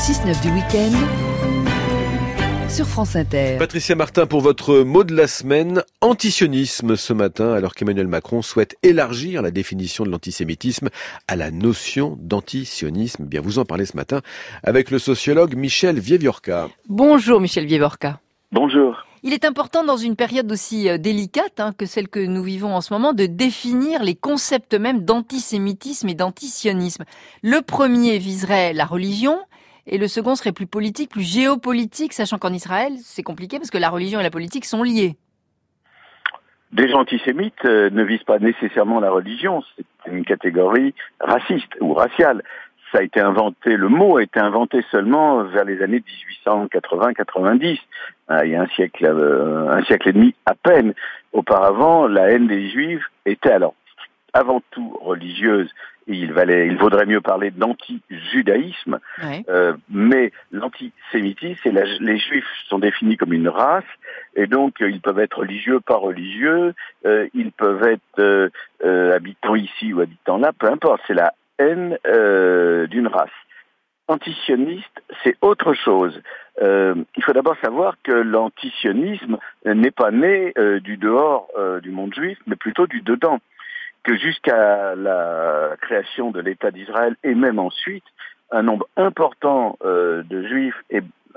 6-9 du week-end sur France Inter. Patricia Martin pour votre mot de la semaine, antisionisme ce matin, alors qu'Emmanuel Macron souhaite élargir la définition de l'antisémitisme à la notion d'antisionisme. Bien, vous en parlez ce matin avec le sociologue Michel Vieviorca. Bonjour Michel Vieviorca. Bonjour. Il est important dans une période aussi délicate que celle que nous vivons en ce moment de définir les concepts même d'antisémitisme et d'antisionisme. Le premier viserait la religion et le second serait plus politique, plus géopolitique, sachant qu'en Israël, c'est compliqué parce que la religion et la politique sont liées. Déjà antisémites ne visent pas nécessairement la religion, c'est une catégorie raciste ou raciale. Ça a été inventé, le mot a été inventé seulement vers les années 1880-90, il y a un siècle et demi à peine. Auparavant, la haine des Juifs était alors avant tout religieuse, et il vaudrait mieux parler d'anti-judaïsme, Ouais. mais l'antisémitisme, les Juifs sont définis comme une race, et donc ils peuvent être religieux, pas religieux, ils peuvent être habitants ici ou habitants là, peu importe, c'est la haine d'une race. Antisioniste, c'est autre chose. Il faut d'abord savoir que l'antisionisme n'est pas né du dehors du monde juif, mais plutôt du dedans. Que jusqu'à la création de l'État d'Israël et même ensuite, un nombre important de juifs et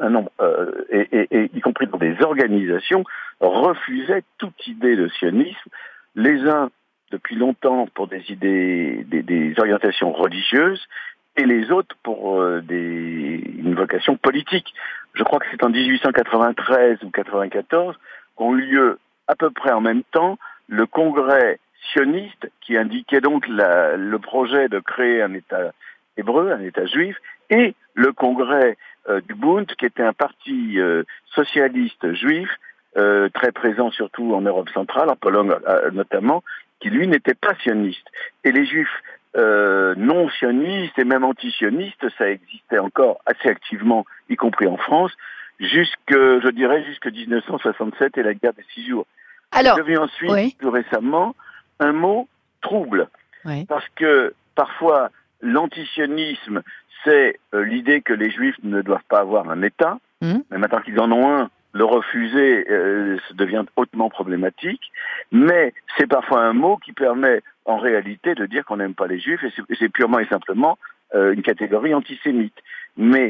y compris dans des organisations refusaient toute idée de sionisme. Les uns depuis longtemps pour des idées, des orientations religieuses, et les autres pour une vocation politique. Je crois que c'est en 1893 ou 94 qu'ont eu lieu à peu près en même temps le congrès sioniste qui indiquait donc le projet de créer un État hébreu, un État juif, et le congrès du Bund, qui était un parti socialiste juif, très présent surtout en Europe centrale, en Pologne notamment, qui lui n'était pas sioniste. Et les juifs non sionistes et même anti-sionistes, ça existait encore assez activement, y compris en France, jusque 1967 et la guerre des 6 jours. Alors, c'est devenu ensuite, oui. plus récemment, un mot trouble. Oui. Parce que parfois, l'antisionisme, c'est l'idée que les Juifs ne doivent pas avoir un État, mais maintenant qu'ils en ont un, le refuser devient hautement problématique, mais c'est parfois un mot qui permet en réalité de dire qu'on n'aime pas les Juifs, et c'est purement et simplement une catégorie antisémite. Mais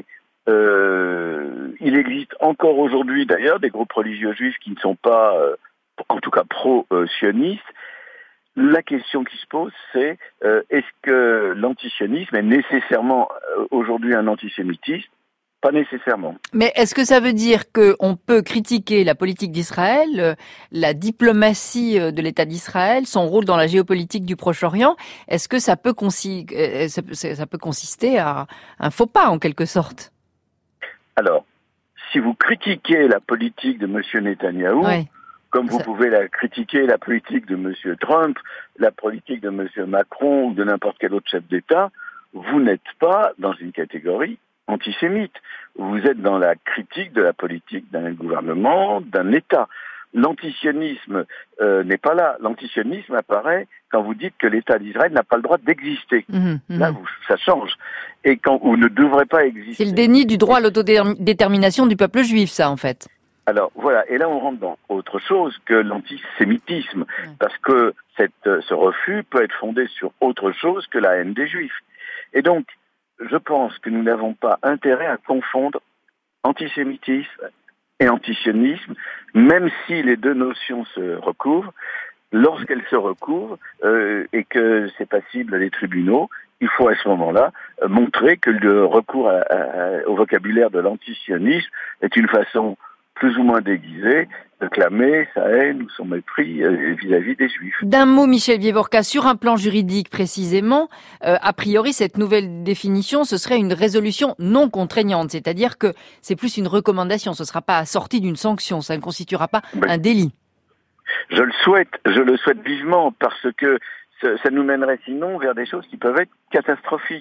il existe encore aujourd'hui d'ailleurs des groupes religieux juifs qui ne sont pas, en tout cas pro-sionistes. La question qui se pose, c'est est-ce que l'antisionisme est nécessairement aujourd'hui un antisémitisme ? Pas nécessairement. Mais est-ce que ça veut dire qu'on peut critiquer la politique d'Israël, la diplomatie de l'État d'Israël, son rôle dans la géopolitique du Proche-Orient ? Est-ce que ça peut consister à un faux pas en quelque sorte ? Alors, si vous critiquez la politique de M. Netanyahou, Ouais. comme vous pouvez critiquer la politique de M. Trump, la politique de M. Macron ou de n'importe quel autre chef d'État, vous n'êtes pas dans une catégorie antisémite. Vous êtes dans la critique de la politique d'un gouvernement, d'un État. L'antisionisme n'est pas là. L'antisionisme apparaît quand vous dites que l'État d'Israël n'a pas le droit d'exister. Là, ça change. Et quand vous ne devrez pas exister. C'est le déni du droit à l'autodétermination du peuple juif, ça, en fait. Alors voilà, et là on rentre dans autre chose que l'antisémitisme, parce que ce refus peut être fondé sur autre chose que la haine des Juifs. Et donc, je pense que nous n'avons pas intérêt à confondre antisémitisme et antisionisme, même si les deux notions se recouvrent. Lorsqu'elles se recouvrent et que c'est passible des tribunaux, il faut à ce moment-là montrer que le recours au vocabulaire de l'antisionisme est une façon plus ou moins déguisé, de clamer sa haine ou son mépris vis-à-vis des Juifs. D'un mot, Michel Vieviorca, sur un plan juridique précisément, a priori, cette nouvelle définition, ce serait une résolution non contraignante, c'est-à-dire que c'est plus une recommandation, ce ne sera pas assorti d'une sanction, ça ne constituera pas un délit. Je le souhaite vivement, parce que ça nous mènerait sinon vers des choses qui peuvent être catastrophiques.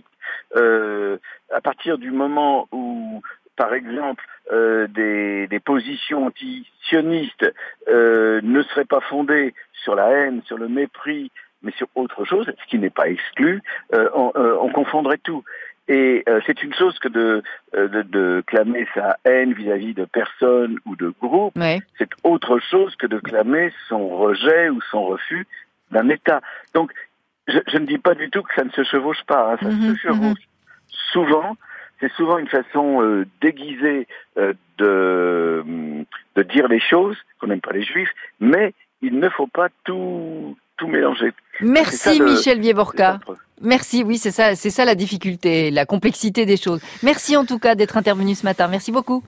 À partir du moment où, par exemple, des positions anti-sionistes ne seraient pas fondées sur la haine, sur le mépris, mais sur autre chose, ce qui n'est pas exclu, on confondrait tout. Et c'est une chose que de clamer sa haine vis-à-vis de personnes ou de groupes. Ouais. C'est autre chose que de clamer son rejet ou son refus d'un État. Donc, je ne dis pas du tout que ça ne se chevauche pas. Hein, ça se chevauche souvent. C'est souvent une façon déguisée de dire les choses, qu'on n'aime pas les Juifs, mais il ne faut pas tout mélanger. Merci Michel Viévorka. Merci, oui, c'est ça la difficulté, la complexité des choses. Merci en tout cas d'être intervenu ce matin. Merci beaucoup.